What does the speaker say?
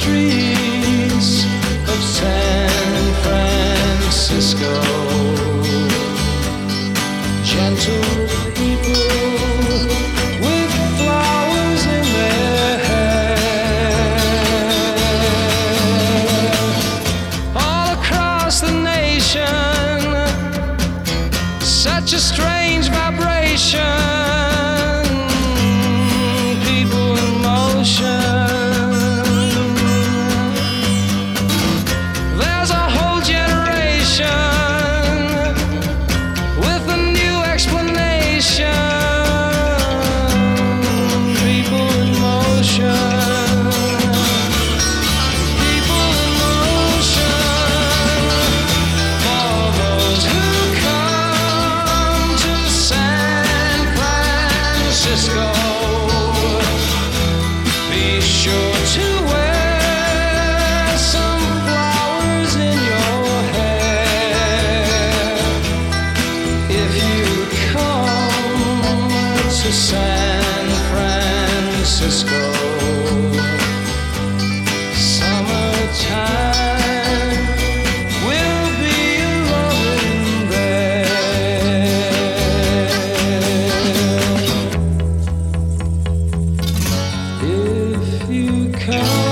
streets of San Francisco. Gentle people with flowers in their hair. All across the nation, such a strange vibration. People in motion. There's a whole generation with a new explanation. People in motion. People in motion. For those who come to San Francisco, be sure to wear some flowers in your hair. If you come to San Francisco, summertime will be loving there. If you come